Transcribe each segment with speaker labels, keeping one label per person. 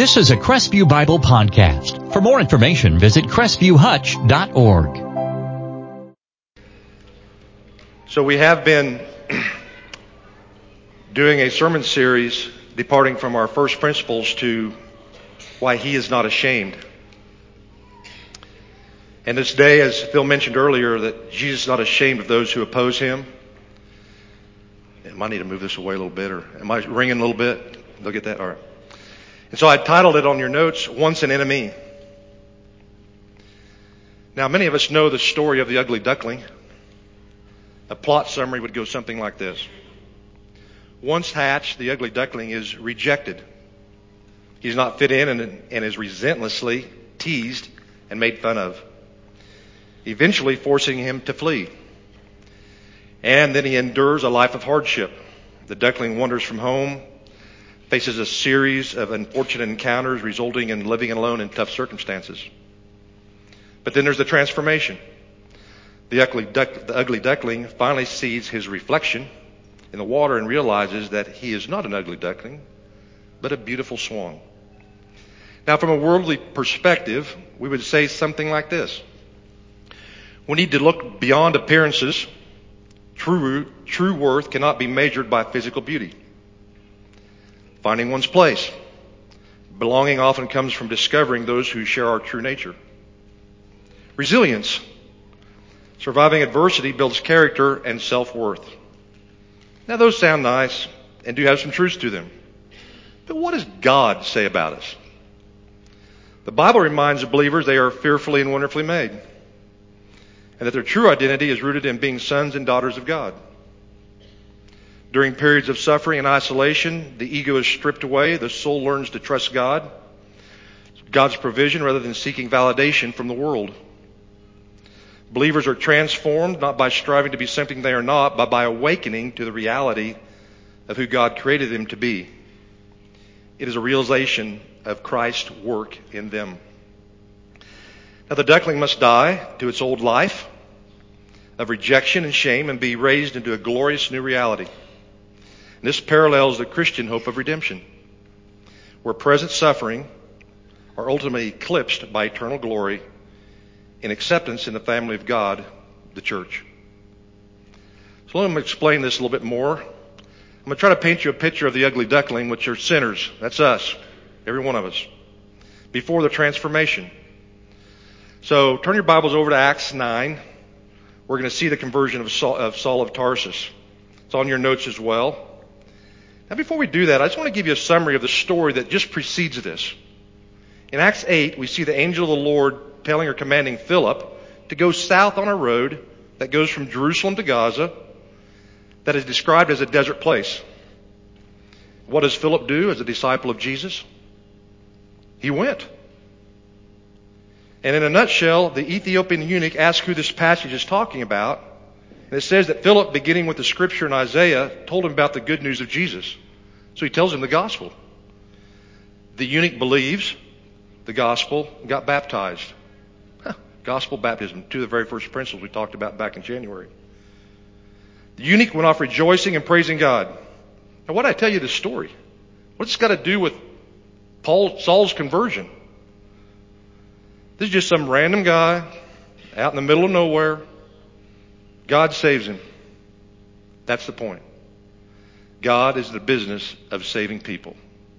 Speaker 1: This is a Crestview Bible podcast. For more information, visit crestview.hutch.org.
Speaker 2: So we have been doing a sermon series departing from our first principles to why he is not ashamed. And this day, as Phil mentioned earlier, that Jesus is not ashamed of those who oppose him. I might need to move this away a little bit, or am I ringing a little bit? They'll get that? All right. And so I titled it on your notes, Once an Enemy. Now, many of us know the story of the ugly duckling. A plot summary would go something like this. Once hatched, the ugly duckling is rejected. He's not fit in and is relentlessly teased and made fun of, eventually forcing him to flee. And then he endures a life of hardship. The duckling wanders from home, faces a series of unfortunate encounters resulting in living alone in tough circumstances. But then there's the transformation. The ugly duckling finally sees his reflection in the water and realizes that he is not an ugly duckling, but a beautiful swan. Now, from a worldly perspective, we would say something like this. We need to look beyond appearances. True worth cannot be measured by physical beauty. Finding one's place. Belonging often comes from discovering those who share our true nature. Resilience. Surviving adversity builds character and self-worth. Now, those sound nice and do have some truth to them. But what does God say about us? The Bible reminds the believers they are fearfully and wonderfully made, and that their true identity is rooted in being sons and daughters of God. During periods of suffering and isolation, the ego is stripped away. The soul learns to trust God's provision, rather than seeking validation from the world. Believers are transformed not by striving to be something they are not, but by awakening to the reality of who God created them to be. It is a realization of Christ's work in them. Now, the duckling must die to its old life of rejection and shame and be raised into a glorious new reality. And this parallels the Christian hope of redemption, where present suffering are ultimately eclipsed by eternal glory in acceptance in the family of God, the church. So let me explain this a little bit more. I'm going to try to paint you a picture of the ugly duckling, which are sinners. That's us, every one of us, before the transformation. So turn your Bibles over to Acts 9. We're going to see the conversion of Saul of Tarsus. It's on your notes as well. Now, before we do that, I just want to give you a summary of the story that just precedes this. In Acts 8, we see the angel of the Lord telling or commanding Philip to go south on a road that goes from Jerusalem to Gaza that is described as a desert place. What does Philip do as a disciple of Jesus? He went. And in a nutshell, the Ethiopian eunuch asked who this passage is talking about. And it says that Philip, beginning with the scripture in Isaiah, told him about the good news of Jesus. So he tells him the gospel. The eunuch believes the gospel and got baptized. Gospel baptism, two of the very first principles we talked about back in January. The eunuch went off rejoicing and praising God. Now, why did I tell you this story? What's this got to do with Saul's conversion? This is just some random guy out in the middle of nowhere. God saves him. That's the point. God is in the business of saving people.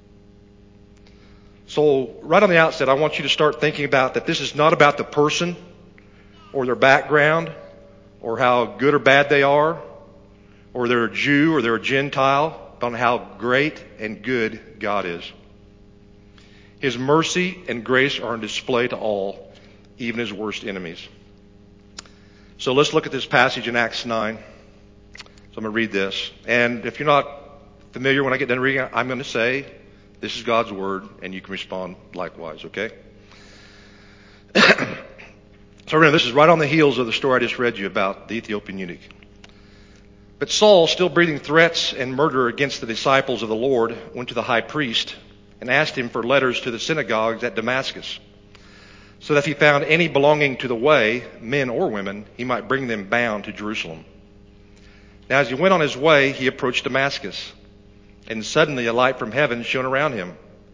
Speaker 2: So right on the outset, I want you to start thinking about that this is not about the person or their background or how good or bad they are or they're a Jew or they're a Gentile, but on how great and good God is. His mercy and grace are on display to all, even his worst enemies. So let's look at this passage in Acts 9. So I'm going to read this. And if you're not familiar, when I get done reading, I'm going to say, this is God's word, and you can respond likewise, okay? So remember, this is right on the heels of the story I just read you about the Ethiopian eunuch. But Saul, still breathing threats and murder against the disciples of the Lord, went to the high priest and asked him for letters to the synagogues at Damascus, so that if he found any belonging to the way, men or women, he might bring them bound to Jerusalem. Now as he went on his way, he approached Damascus, and suddenly a light from heaven shone around him.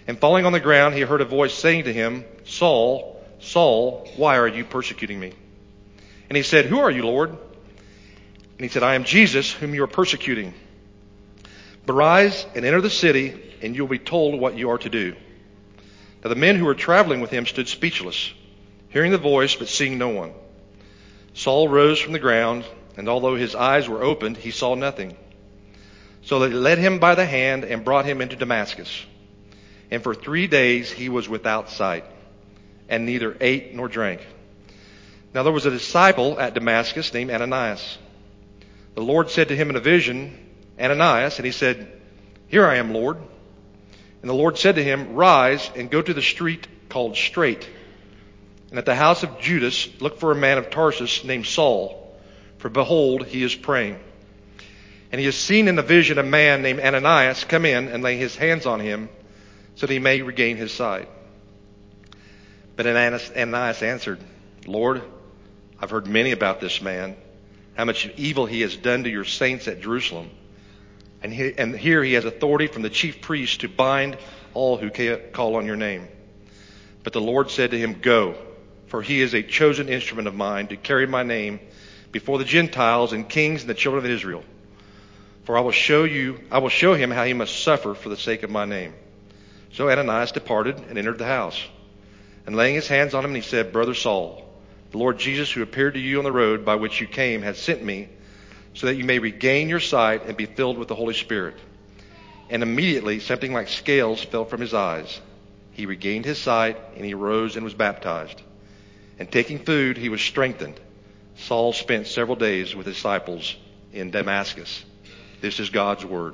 Speaker 2: And falling on the ground, he heard a voice saying to him, Saul, Saul, why are you persecuting me? And he said, Who are you, Lord? And he said, I am Jesus, whom you are persecuting. But rise and enter the city, and you will be told what you are to do. Now the men who were traveling with him stood speechless, hearing the voice, but seeing no one. Saul rose from the ground, and although his eyes were opened, he saw nothing. So they led him by the hand and brought him into Damascus. And for 3 days he was without sight, and neither ate nor drank. Now there was a disciple at Damascus named Ananias. The Lord said to him in a vision, Ananias, and he said, Here I am, Lord. And the Lord said to him, Rise and go to the street called Straight. And at the house of Judas, look for a man of Tarsus named Saul, for behold, he is praying. And he has seen in a vision a man named Ananias come in and lay his hands on him so that he may regain his sight. But Ananias answered, Lord, I've heard many about this man, how much evil he has done to your saints at Jerusalem. And here he has authority from the chief priests to bind all who call on your name. But the Lord said to him, Go, for he is a chosen instrument of mine to carry my name before the Gentiles and kings and the children of Israel. For I will show him how he must suffer for the sake of my name. So Ananias departed and entered the house. And laying his hands on him, he said, Brother Saul, the Lord Jesus, who appeared to you on the road by which you came, has sent me so that you may regain your sight and be filled with the Holy Spirit. And immediately something like scales fell from his eyes. He regained his sight, and he rose and was baptized. And taking food, he was strengthened. Saul spent several days with his disciples in Damascus. This is God's word.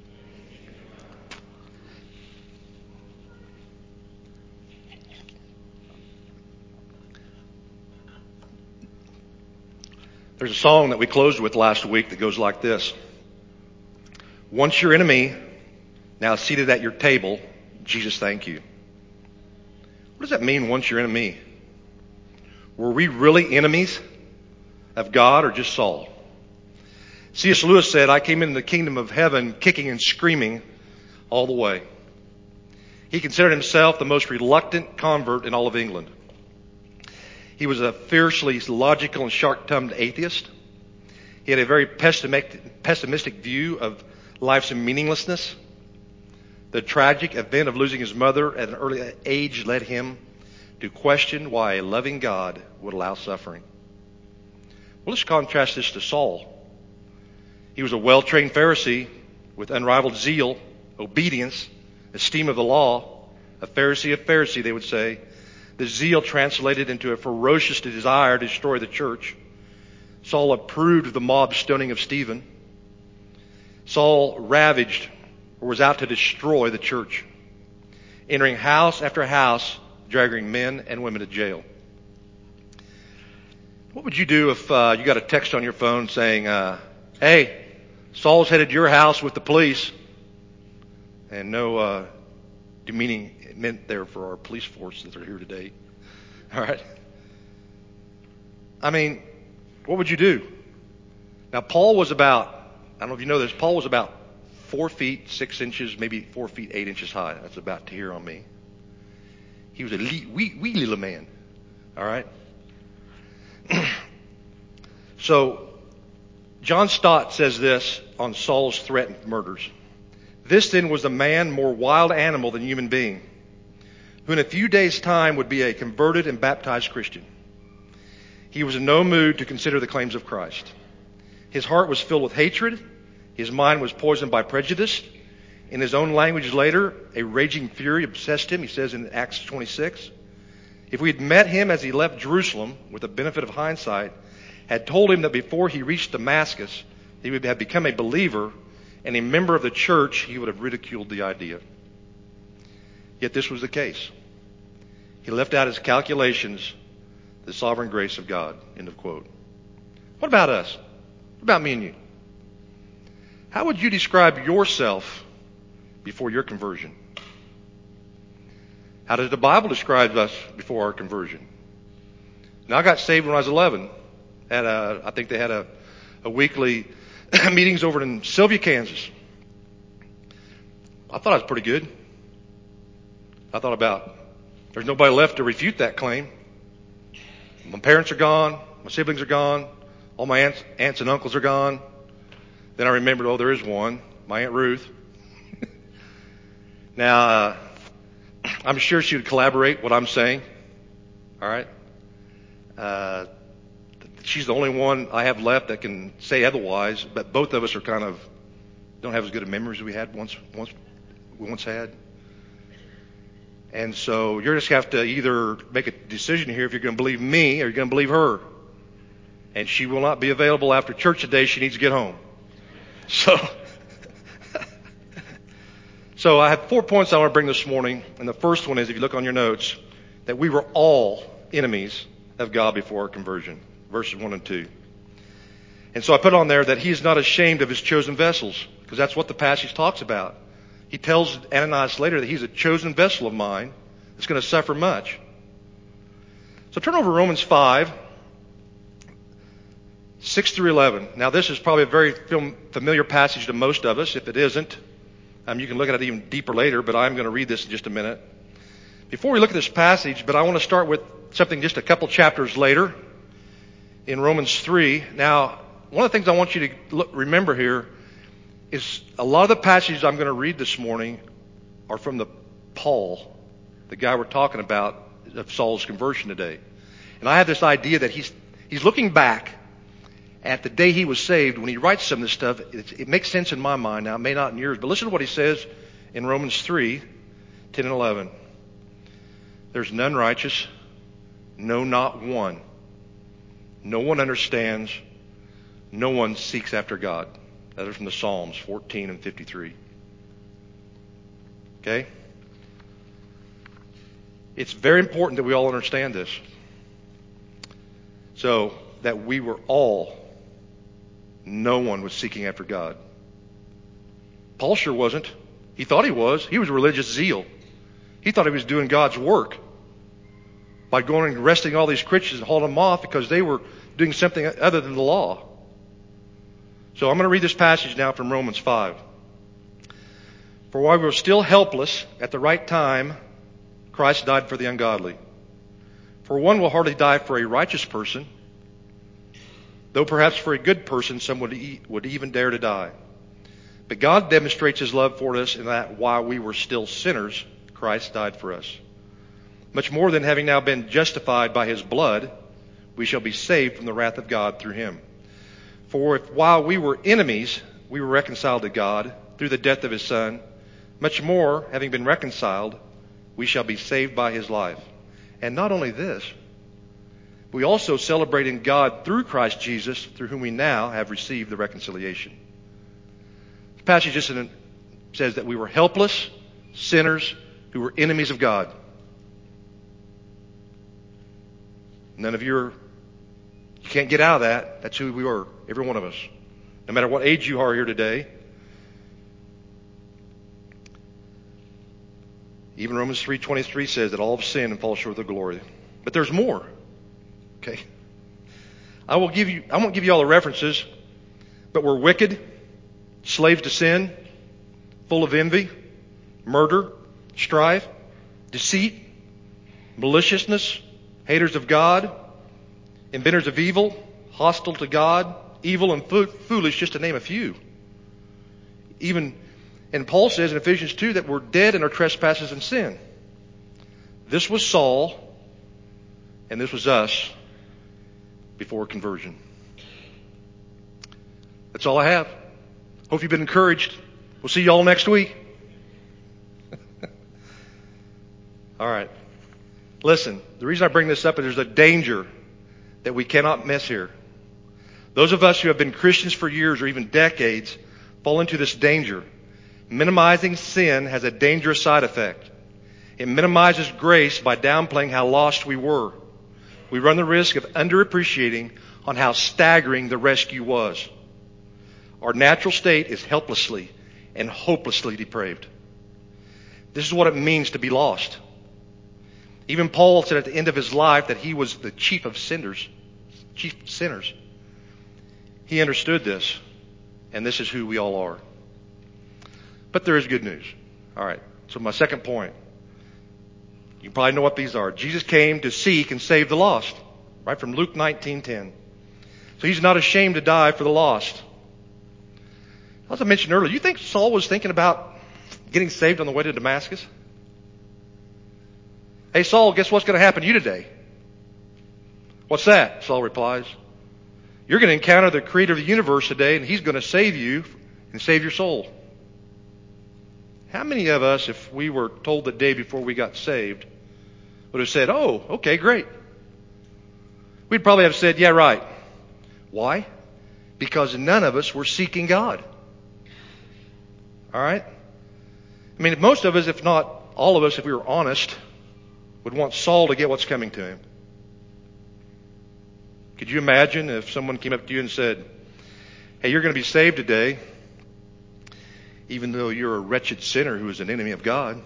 Speaker 2: There's a song that we closed with last week that goes like this. Once your enemy, now seated at your table, Jesus, thank you. What does that mean, once your enemy? Were we really enemies of God or just Saul? C.S. Lewis said, I came into the kingdom of heaven kicking and screaming all the way. He considered himself the most reluctant convert in all of England. He was a fiercely logical and sharp-tongued atheist. He had a very pessimistic view of life's meaninglessness. The tragic event of losing his mother at an early age led him to question why a loving God would allow suffering. Well, let's contrast this to Saul. He was a well-trained Pharisee with unrivaled zeal, obedience, esteem of the law, a Pharisee of Pharisee, they would say. The zeal translated into a ferocious desire to destroy the church. Saul approved of the mob stoning of Stephen. Saul ravaged or was out to destroy the church, entering house after house, dragging men and women to jail. What would you do if you got a text on your phone saying, hey, Saul's headed to your house with the police? And no demeaning meant there for our police force that are here today. All right. I mean, what would you do? Now, Paul was about, I don't know if you know this, Paul was about 4 feet 6 inches, maybe 4 feet 8 inches high. That's about to here on me. He was a wee little man. All right. So, John Stott says this on Saul's threatened murders. This then was a man more wild animal than human being, who in a few days' time would be a converted and baptized Christian. He was in no mood to consider the claims of Christ. His heart was filled with hatred. His mind was poisoned by prejudice. In his own language later, a raging fury obsessed him, he says in Acts 26. If we had met him as he left Jerusalem, with the benefit of hindsight, had told him that before he reached Damascus, he would have become a believer and a member of the church, he would have ridiculed the idea. Yet this was the case. He left out his calculations, the sovereign grace of God. End of quote. What about us? What about me and you? How would you describe yourself before your conversion? How does the Bible describe us before our conversion? Now, I got saved when I was 11. I think they had a weekly meetings over in Sylvia, Kansas. I thought I was pretty good. I thought about, there's nobody left to refute that claim. My parents are gone. My siblings are gone. All my aunts and uncles are gone. Then I remembered, there is one, my Aunt Ruth. Now, I'm sure she would collaborate what I'm saying. All right. She's the only one I have left that can say otherwise, but both of us are don't have as good a memories as we once had. And so you're just have to either make a decision here if you're going to believe me or you're going to believe her. And she will not be available after church today. She needs to get home. So I have 4 points I want to bring this morning. And the first one is, if you look on your notes, that we were all enemies of God before our conversion. Verses 1 and 2. And so I put on there that he is not ashamed of his chosen vessels, because that's what the passage talks about. He tells Ananias later that he's a chosen vessel of mine that's going to suffer much. So turn over to Romans 5, 6 through 11. Now this is probably a very familiar passage to most of us. If it isn't, you can look at it even deeper later, but I'm going to read this in just a minute. Before we look at this passage, but I want to start with something just a couple chapters later in Romans 3. Now, one of the things I want you to remember here is a lot of the passages I'm going to read this morning are from Paul, the guy we're talking about, of Saul's conversion today. And I have this idea that he's looking back at the day he was saved. When he writes some of this stuff, it makes sense in my mind. Now, it may not in yours, but listen to what he says in Romans 3, 10 and 11. There's none righteous, no, not one. No one understands. No one seeks after God. That is from the Psalms 14 and 53. Okay? It's very important that we all understand this. So that we were all, no one was seeking after God. Paul sure wasn't. He thought he was. He was religious zeal. He thought he was doing God's work by going and arresting all these Christians and hauling them off because they were doing something other than the law. So I'm going to read this passage now from Romans 5. For while we were still helpless, at the right time, Christ died for the ungodly. For one will hardly die for a righteous person, though perhaps for a good person some would even dare to die. But God demonstrates his love for us in that while we were still sinners, Christ died for us. Much more than having now been justified by his blood, we shall be saved from the wrath of God through him. For if while we were enemies, we were reconciled to God through the death of his Son, much more, having been reconciled, we shall be saved by his life. And not only this, we also celebrate in God through Christ Jesus, through whom we now have received the reconciliation. The passage just says that we were helpless sinners who were enemies of God. None of you can't get out of that. That's who we were, every one of us. No matter what age you are here today. Even Romans 3:23 says that all have sinned and fall short of the glory. But there's more. Okay. I won't give you all the references, but we're wicked, slaves to sin, full of envy, murder, strife, deceit, maliciousness, haters of God, inventors of evil, hostile to God, evil and foolish, just to name a few. And Paul says in Ephesians 2 that we're dead in our trespasses and sin. This was Saul, and this was us before conversion. That's all I have. Hope you've been encouraged. We'll see you all next week. All right. Listen, the reason I bring this up is there's a danger that we cannot miss here. Those of us who have been Christians for years or even decades fall into this danger. Minimizing sin has a dangerous side effect. It minimizes grace by downplaying how lost we were. We run the risk of underappreciating on how staggering the rescue was. Our natural state is helplessly and hopelessly depraved. This is what it means to be lost. Even Paul said at the end of his life that he was the chief of sinners. He understood this, and this is who we all are. But there is good news. All right. So my second point, You probably know what these are. Jesus came to seek and save the lost. Right from Luke 19:10. So he's not ashamed to die for the lost. As I mentioned earlier, you think Saul was thinking about getting saved on the way to Damascus? Hey, Saul, guess what's going to happen to you today? What's that? Saul replies. You're going to encounter the creator of the universe today, and he's going to save you and save your soul. How many of us, if we were told the day before we got saved, would have said, oh, okay, great. We'd probably have said, yeah, right. Why? Because none of us were seeking God. All right? I mean, most of us, if not all of us, if we were honest, would want Saul to get what's coming to him. Could you imagine if someone came up to you and said, hey, you're going to be saved today, even though you're a wretched sinner who is an enemy of God?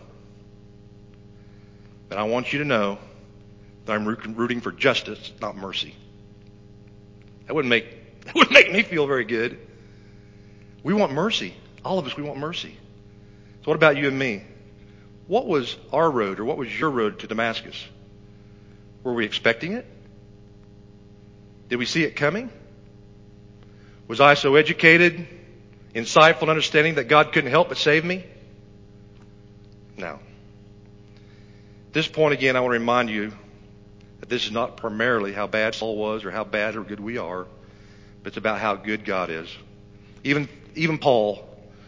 Speaker 2: But I want you to know that I'm rooting for justice, not mercy. That wouldn't make me feel very good. We want mercy. All of us, we want mercy. So what about you and me? What was our road, or what was your road to Damascus? Were we expecting it? Did we see it coming? Was I so educated, insightful, and understanding that God couldn't help but save me? No. At this point again, I want to remind you that this is not primarily how bad Saul was or how bad or good we are, but it's about how good God is. Even Paul,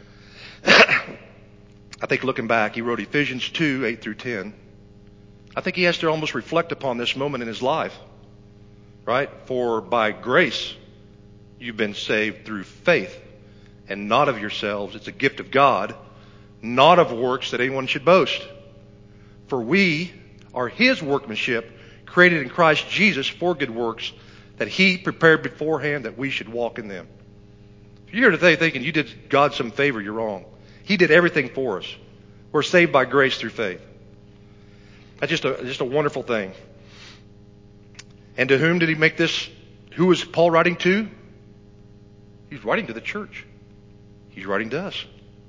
Speaker 2: I think looking back, he wrote Ephesians 2:8-10. I think he has to almost reflect upon this moment in his life. Right? For by grace you've been saved through faith, and not of yourselves. It's a gift of God, not of works that anyone should boast. For we are his workmanship, created in Christ Jesus for good works, that he prepared beforehand that we should walk in them. If you're here today thinking you did God some favor, you're wrong. He did everything for us. We're saved by grace through faith. That's just a wonderful thing. And to whom did he make this? Who was Paul writing to? He's writing to the church. He's writing to us.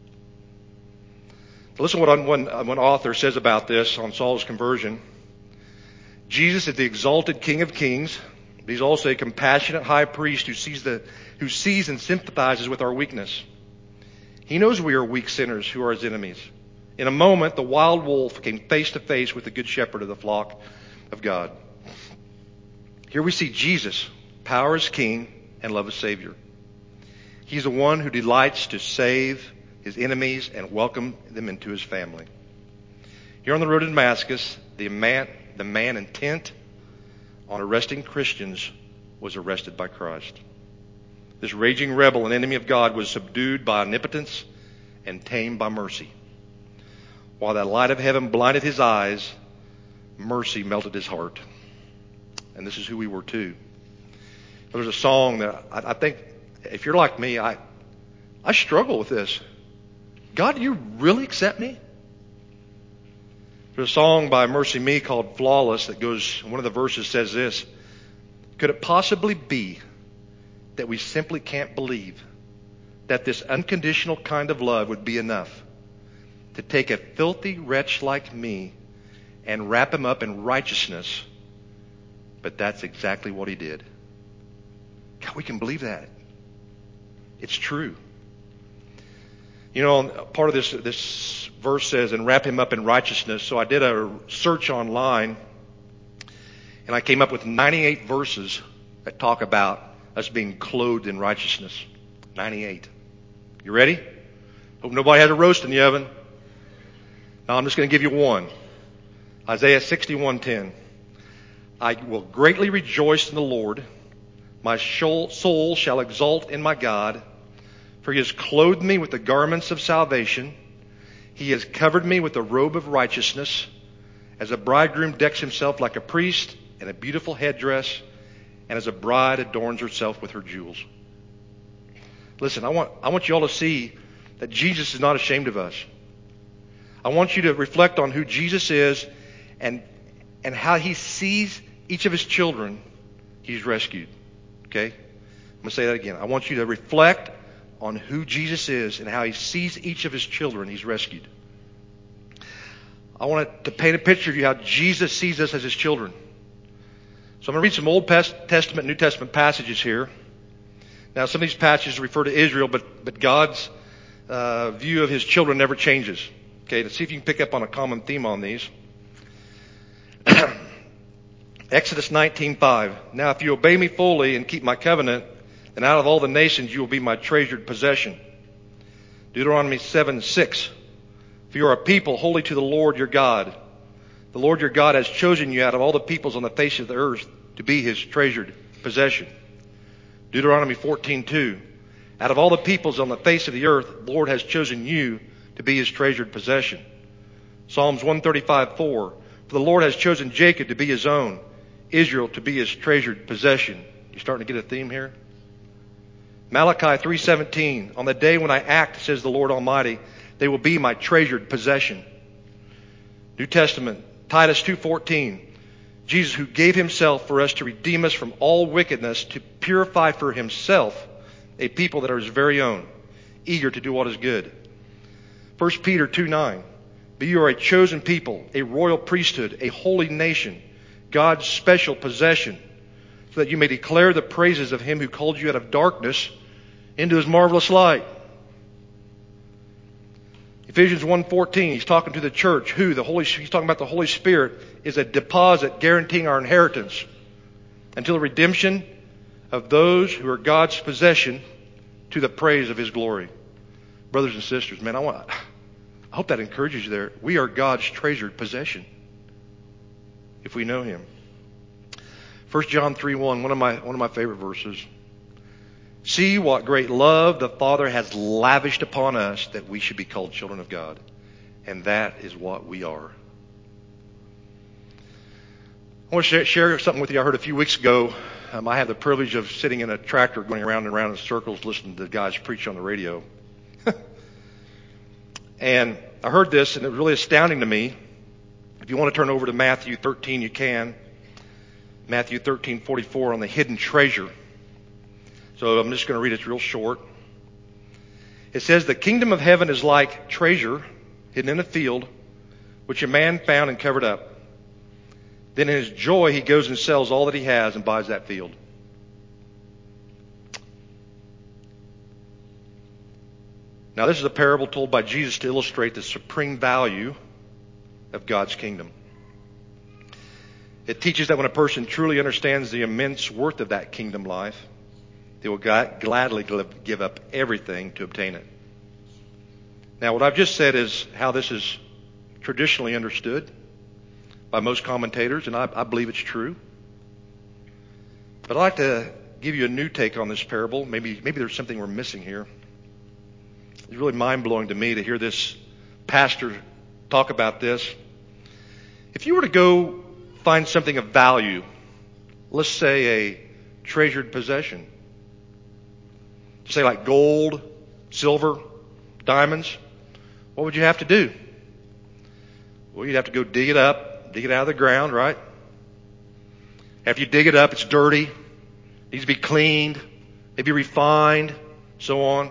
Speaker 2: Listen to what one author says about this on Saul's conversion. Jesus is the exalted King of Kings. He's also a compassionate high priest who sees and sympathizes with our weakness. He knows we are weak sinners who are his enemies. In a moment, the wild wolf came face to face with the good shepherd of the flock of God. Here we see Jesus, power as King and love as Savior. He's the one who delights to save his enemies and welcome them into his family. Here on the road to Damascus, the man intent on arresting Christians was arrested by Christ. This raging rebel and enemy of God was subdued by omnipotence and tamed by mercy. While that light of heaven blinded his eyes, mercy melted his heart. And this is who we were too. There's a song that I think, if you're like me, I struggle with this. God, do you really accept me? There's a song by Mercy Me called Flawless that goes, one of the verses says this: could it possibly be that we simply can't believe that this unconditional kind of love would be enough to take a filthy wretch like me and wrap him up in righteousness? But that's exactly what he did. God, we can believe that. It's true. You know, part of this verse says, and wrap him up in righteousness. So I did a search online, and I came up with 98 verses that talk about us being clothed in righteousness. 98. You ready? Hope nobody has a roast in the oven. Now I'm just going to give you one. Isaiah 61:10. I will greatly rejoice in the Lord. My soul shall exult in my God. For he has clothed me with the garments of salvation. He has covered me with a robe of righteousness. As a bridegroom decks himself like a priest in a beautiful headdress, and as a bride adorns herself with her jewels. Listen, I want you all to see that Jesus is not ashamed of us. I want you to reflect on who Jesus is and how he sees each of his children he's rescued. Okay? I'm going to say that again. I want you to reflect on who Jesus is and how he sees each of his children he's rescued. I want to paint a picture of you how Jesus sees us as his children. So I'm going to read some Old Testament, New Testament passages here. Now, some of these passages refer to Israel, but God's view of his children never changes. Okay, let's see if you can pick up on a common theme on these. Exodus 19:5. Now, if you obey me fully and keep my covenant, then out of all the nations you will be my treasured possession. Deuteronomy 7:6. For you are a people holy to the Lord your God. The Lord your God has chosen you out of all the peoples on the face of the earth to be his treasured possession. Deuteronomy 14:2. Out of all the peoples on the face of the earth, the Lord has chosen you to be his treasured possession. Psalms 135:4. For the Lord has chosen Jacob to be his own, Israel to be his treasured possession. You starting to get a theme here? Malachi 3:17. On the day when I act, says the Lord Almighty, they will be my treasured possession. New Testament, Titus 2:14. Jesus, who gave himself for us to redeem us from all wickedness, to purify for himself a people that are his very own, eager to do what is good. 1 Peter 2:9. But you are a chosen people, a royal priesthood, a holy nation, God's special possession, so that you may declare the praises of him who called you out of darkness into his marvelous light. Ephesians 1:14, he's talking to the church who, he's talking about the Holy Spirit, is a deposit guaranteeing our inheritance until the redemption of those who are God's possession to the praise of his glory. Brothers and sisters, man, I hope that encourages you there. We are God's treasured possession if we know him. 1 John 3:1, one of my favorite verses. See what great love the Father has lavished upon us that we should be called children of God. And that is what we are. I want to share something with you I heard a few weeks ago. I had the privilege of sitting in a tractor going around and around in circles listening to the guys preach on the radio. And I heard this and it was really astounding to me. If you want to turn over to Matthew 13, you can. Matthew 13:44 on the hidden treasure. So I'm just going to read it real short. It says, the kingdom of heaven is like treasure hidden in a field, which a man found and covered up. Then in his joy, he goes and sells all that he has and buys that field. Now, this is a parable told by Jesus to illustrate the supreme value of God's kingdom. It teaches that when a person truly understands the immense worth of that kingdom life, they will gladly give up everything to obtain it. Now, what I've just said is how this is traditionally understood by most commentators, and I believe it's true. But I'd like to give you a new take on this parable. Maybe there's something we're missing here. It's really mind-blowing to me to hear this pastor talk about this. If you were to go find something of value, let's say a treasured possession, say like gold, silver, diamonds, what would you have to do? Well, you'd have to go dig it up, dig it out of the ground, right? After you dig it up, it's dirty, needs to be cleaned, maybe refined, so on.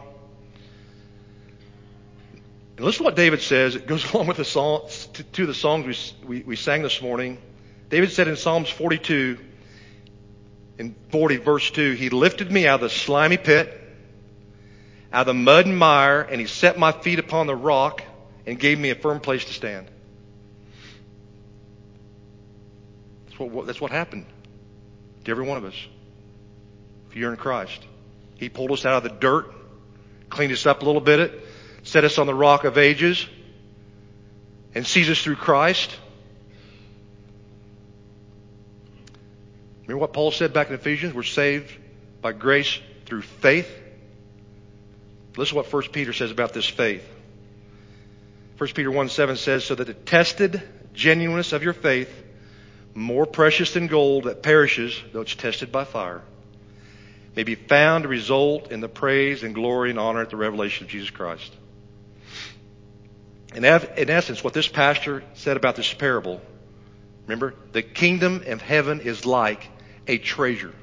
Speaker 2: And listen to what David says. It goes along with the songs, to the songs we sang this morning. David said in Psalms 42, in 40 verse 2, he lifted me out of the slimy pit, out of the mud and mire, and he set my feet upon the rock and gave me a firm place to stand. That's what happened to every one of us. If you're in Christ, he pulled us out of the dirt, cleaned us up a little bit, set us on the rock of ages, and sees us through Christ. Remember what Paul said back in Ephesians? We're saved by grace through faith. Listen to what 1 Peter says about this faith. 1 Peter 1:7 says, so that the tested genuineness of your faith, more precious than gold that perishes, though it's tested by fire, may be found to result in the praise and glory and honor at the revelation of Jesus Christ. In essence, what this pastor said about this parable, remember, the kingdom of heaven is like a treasure.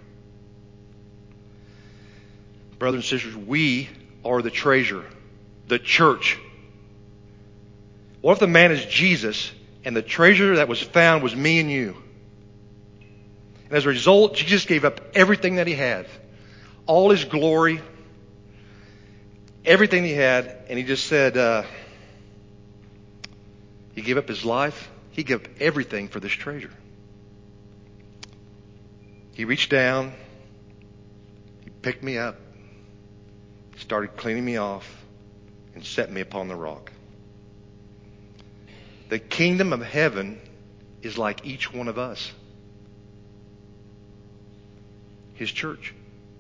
Speaker 2: Brothers and sisters, we are the treasure, the church. What if the man is Jesus And the treasure that was found was me and you. And as a result, Jesus gave up everything that he had, all his glory, everything he had, and he just said, he gave up his life. He gave up everything for this treasure. He reached down, he picked me up, started cleaning me off, and set me upon the rock. The kingdom of heaven is like each one of us. His church.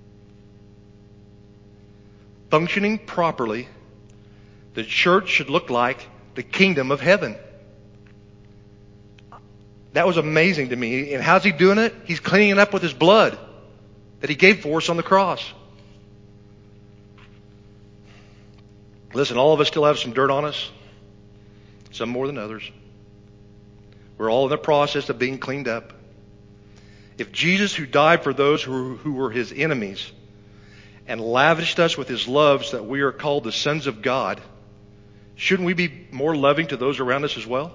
Speaker 2: Functioning properly, the church should look like the kingdom of heaven. That was amazing to me. And how's he doing it? He's cleaning it up with his blood that he gave for us on the cross. Listen, all of us still have some dirt on us. Some more than others. We're all in the process of being cleaned up. If Jesus, who died for those who were his enemies and lavished us with his love so that we are called the sons of God, shouldn't we be more loving to those around us as well?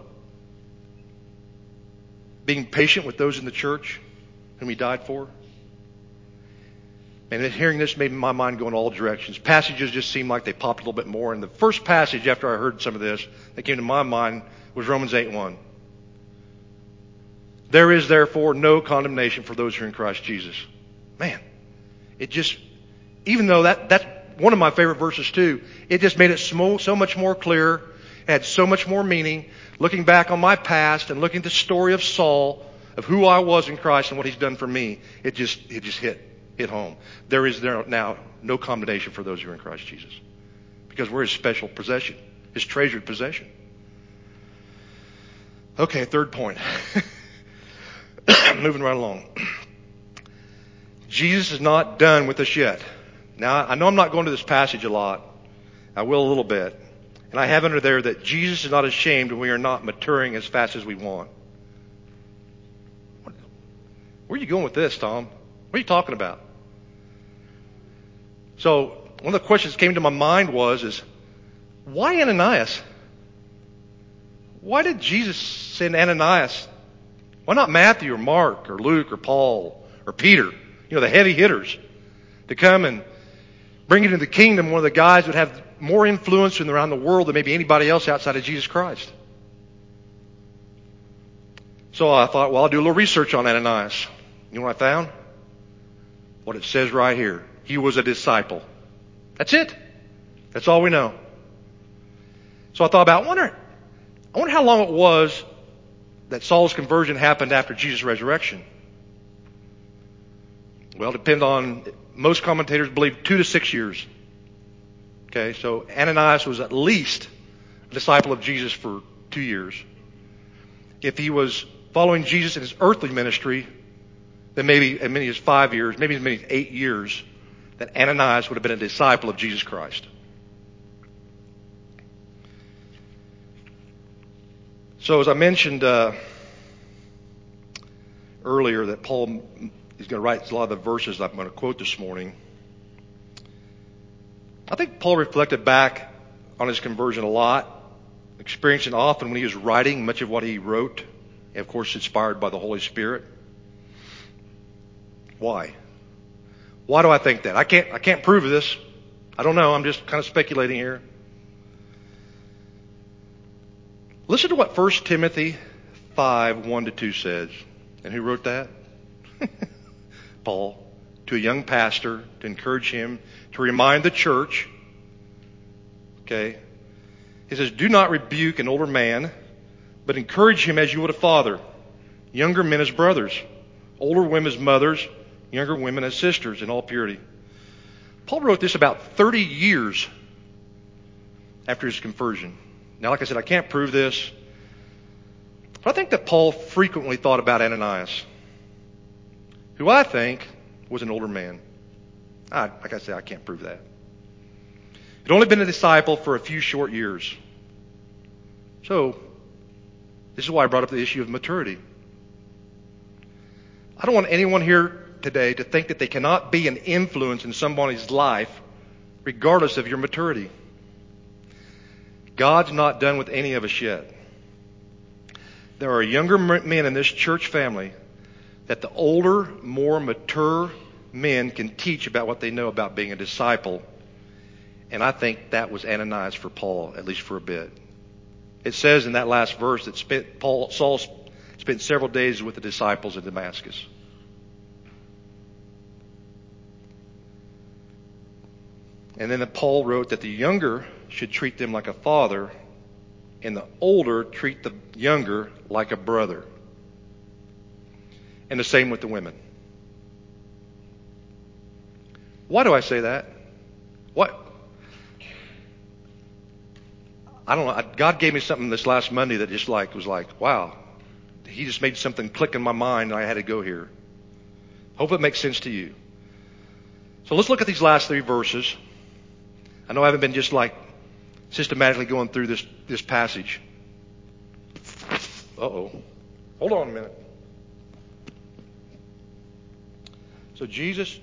Speaker 2: Being patient with those in the church whom he died for? And hearing this made my mind go in all directions. Passages just seemed like they popped a little bit more. And the first passage after I heard some of this that came to my mind was Romans 8:1. There is therefore no condemnation for those who are in Christ Jesus. Man, it just, even though that's one of my favorite verses too, it just made it so much more clear. It had so much more meaning. Looking back on my past and looking at the story of Saul, of who I was in Christ and what he's done for me, it just hit home. There is now no condemnation for those who are in Christ Jesus. Because we're his special possession, his treasured possession. Okay, third point. Moving right along. Jesus is not done with us yet. Now, I know I'm not going to this passage a lot. I will a little bit. And I have under there that Jesus is not ashamed when we are not maturing as fast as we want. Where are you going with this, Tom? What are you talking about? So, one of the questions that came to my mind was, why Ananias? Why did Jesus send Ananias? Why not Matthew or Mark or Luke or Paul or Peter? You know, the heavy hitters to come and bring into the kingdom one of the guys that have more influence around the world than maybe anybody else outside of Jesus Christ. So I thought, well, I'll do a little research on Ananias. You know what I found? What it says right here. He was a disciple. That's it. That's all we know. So I thought about, I wonder how long it was that Saul's conversion happened after Jesus' resurrection. Well, most commentators believe 2 to 6 years. Okay, so Ananias was at least a disciple of Jesus for 2 years. If he was following Jesus in his earthly ministry, then maybe as many as 5 years, maybe as many as 8 years, that Ananias would have been a disciple of Jesus Christ. So as I mentioned earlier that Paul is going to write a lot of the verses I'm going to quote this morning. I think Paul reflected back on his conversion a lot, experiencing often when he was writing much of what he wrote, and of course inspired by the Holy Spirit. Why? Why do I think that? I can't prove this. I don't know. I'm just kind of speculating here. Listen to what 1 Timothy 5:1-2 says. And who wrote that? Paul. To a young pastor, to encourage him, to remind the church. Okay. He says, do not rebuke an older man, but encourage him as you would a father. Younger men as brothers. Older women as mothers. Younger women as sisters in all purity. Paul wrote this about 30 years after his conversion. Now, like I said, I can't prove this. But I think that Paul frequently thought about Ananias, who I think was an older man. Like I said, I can't prove that. He'd only been a disciple for a few short years. So, this is why I brought up the issue of maturity. I don't want anyone here today to think that they cannot be an influence in somebody's life regardless of your maturity. God's not done with any of us yet. there are younger men in this church family that the older, more mature men can teach about what they know about being a disciple. And I think that was Ananias for Paul, at least for a bit. It says in that last verse that Saul spent several days with the disciples in Damascus. And then Paul wrote that the younger should treat them like a father, and the older treat the younger like a brother. And the same with the women. Why do I say that? What? I don't know. God gave me something this last Monday that just was like, wow. He just made something click in my mind and I had to go here. Hope it makes sense to you. So let's look at these last 3 verses. I know I haven't been just systematically going through this passage. Uh-oh. Hold on a minute. So Jesus,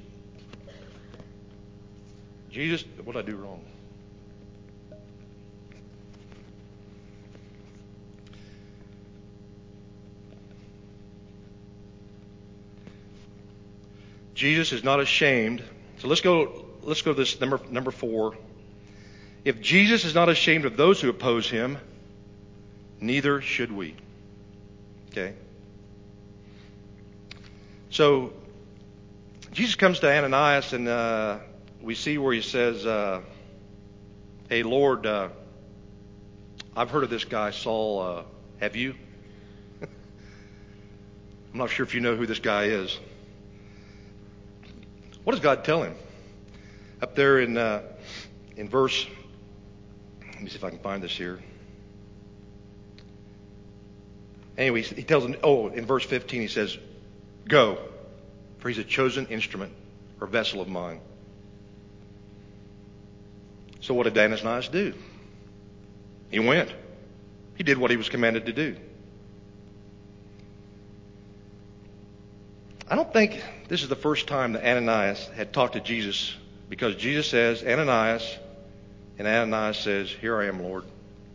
Speaker 2: what did I do wrong? Jesus is not ashamed. So let's go to this number 4. If Jesus is not ashamed of those who oppose him, neither should we. Okay? So Jesus comes to Ananias and we see where he says, hey Lord, I've heard of this guy Saul, have you? I'm not sure if you know who this guy is. What does God tell him? Up there in verse, let me see if I can find this here. Anyway, he tells him, in verse 15 he says, go, for he's a chosen instrument or vessel of mine. So what did Ananias do? He went. He did what he was commanded to do. I don't think this is the first time that Ananias had talked to Jesus, because Jesus says, Ananias, and Ananias says, here I am, Lord.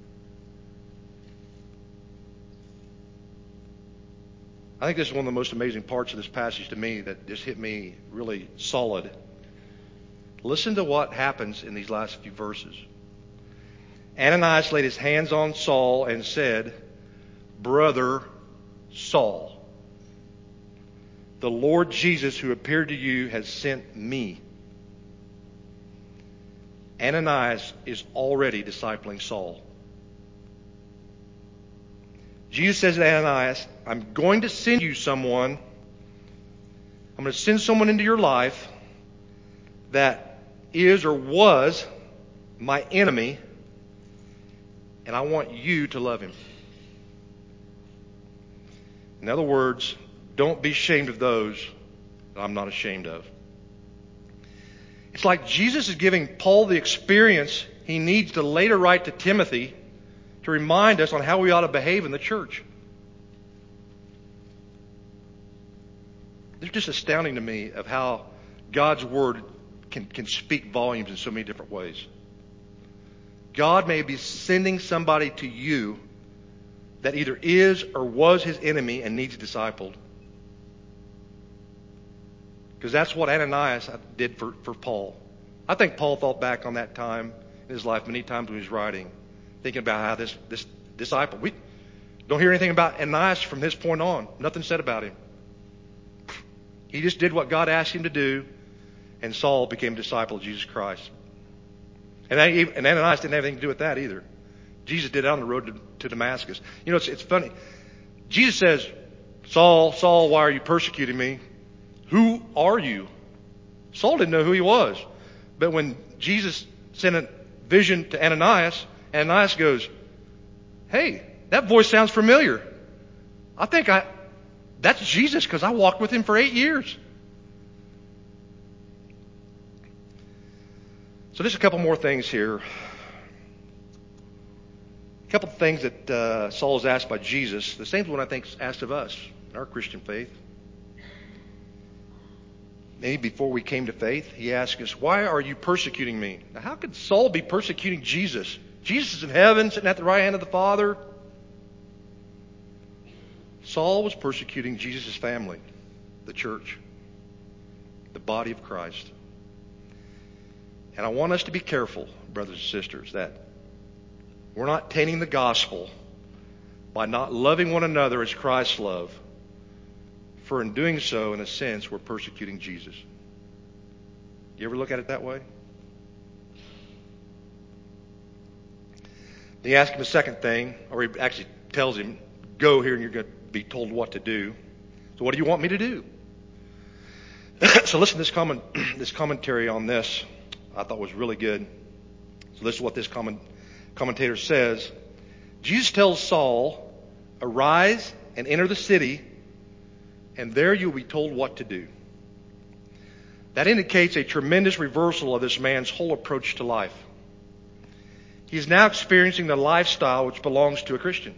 Speaker 2: I think this is one of the most amazing parts of this passage to me that just hit me really solid. Listen to what happens in these last few verses. Ananias laid his hands on Saul and said, Brother Saul, the Lord Jesus who appeared to you has sent me. Ananias is already discipling Saul. Jesus says to Ananias, I'm going to send you someone. I'm going to send someone into your life that is or was my enemy, and I want you to love him. In other words, don't be ashamed of those that I'm not ashamed of. It's like Jesus is giving Paul the experience he needs to later write to Timothy to remind us on how we ought to behave in the church. It's just astounding to me of how God's Word can speak volumes in so many different ways. God may be sending somebody to you that either is or was his enemy and needs discipled. Because that's what Ananias did for Paul. I think Paul thought back on that time in his life many times when he was writing, thinking about how this disciple, we don't hear anything about Ananias from this point on. Nothing said about him. He just did what God asked him to do, and Saul became a disciple of Jesus Christ. And Ananias didn't have anything to do with that either. Jesus did it on the road to Damascus. You know, it's funny. Jesus says, Saul, Saul, why are you persecuting me? Who are you? Saul didn't know who he was. But when Jesus sent a vision to Ananias, Ananias goes, hey, that voice sounds familiar. I think that's Jesus because I walked with him for 8 years. So there's a couple more things here. A couple of things that Saul was asked by Jesus. The same one I think is asked of us in our Christian faith. Maybe before we came to faith, he asked us, why are you persecuting me? Now, how could Saul be persecuting Jesus? Jesus is in heaven, sitting at the right hand of the Father. Saul was persecuting Jesus' family, the church, the body of Christ. And I want us to be careful, brothers and sisters, that we're not tainting the gospel by not loving one another as Christ loved. For in doing so, in a sense, we're persecuting Jesus. You ever look at it that way? Then he asks him a second thing, or he actually tells him, go here and you're going to be told what to do. So what do you want me to do? So listen to this commentary on this. I thought was really good. So this is what this commentator says. Jesus tells Saul, arise and enter the city, and there you'll be told what to do. That indicates a tremendous reversal of this man's whole approach to life. He's now experiencing the lifestyle which belongs to a Christian.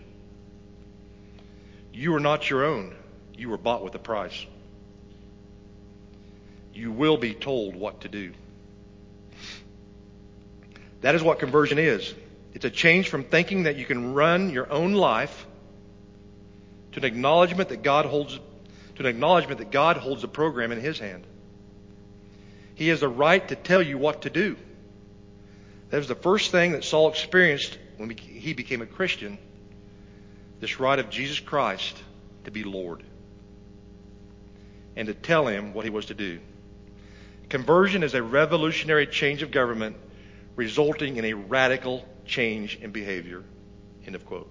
Speaker 2: You are not your own. You were bought with a price. You will be told what to do. That is what conversion is. It's a change from thinking that you can run your own life to an acknowledgement that God holds the program in His hand. He has the right to tell you what to do. That was the first thing that Saul experienced when he became a Christian. This right of Jesus Christ to be Lord and to tell him what he was to do. Conversion is a revolutionary change of government resulting in a radical change in behavior. End of quote.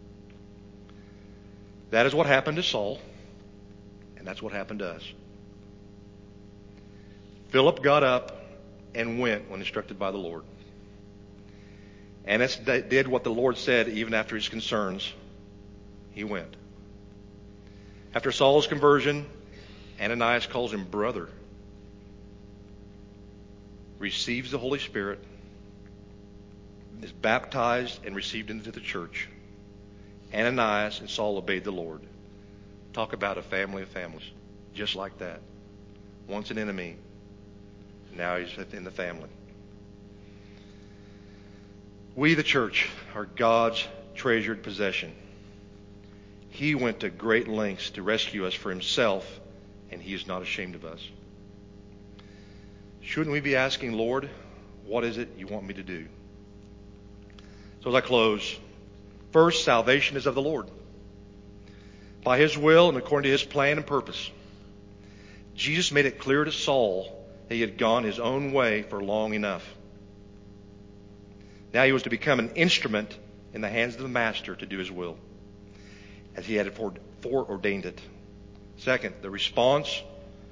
Speaker 2: That is what happened to Saul, and that's what happened to us. Philip got up and went when instructed by the Lord. Ananias did what the Lord said even after his concerns. He went. After Saul's conversion, Ananias calls him brother, receives the Holy Spirit, is baptized and received into the church. Ananias and Saul obeyed the Lord. Talk about a family of families. Just like that. Once an enemy, now he's in the family. We, the church, are God's treasured possession. He went to great lengths to rescue us for Himself, and He is not ashamed of us. Shouldn't we be asking, Lord, what is it you want me to do? So as I close, first, salvation is of the Lord. By His will and according to His plan and purpose. Jesus made it clear to Saul that he had gone his own way for long enough. Now he was to become an instrument in the hands of the Master to do His will, as He had foreordained it. Second, the response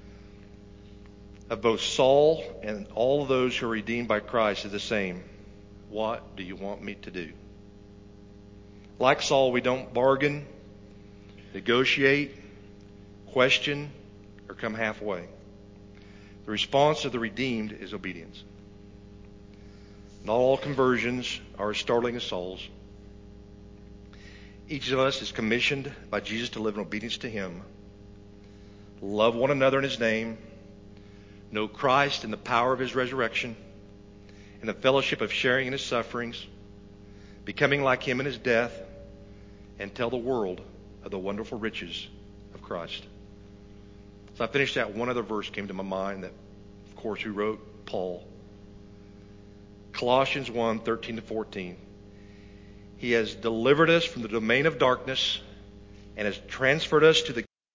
Speaker 2: of both Saul and all of those who are redeemed by Christ is the same. What do you want me to do? Like Saul, we don't bargain, negotiate, question, or come halfway. The response of the redeemed is obedience. Not all conversions are as startling as Saul's. Each of us is commissioned by Jesus to live in obedience to Him, love one another in His name, know Christ in the power of His resurrection, in the fellowship of sharing in His sufferings, becoming like Him in His death, and tell the world of the wonderful riches of Christ. So I finished that. One other verse came to my mind that, of course, who wrote? Paul. Colossians 1:13-14. He has delivered us from the domain of darkness and has transferred us to the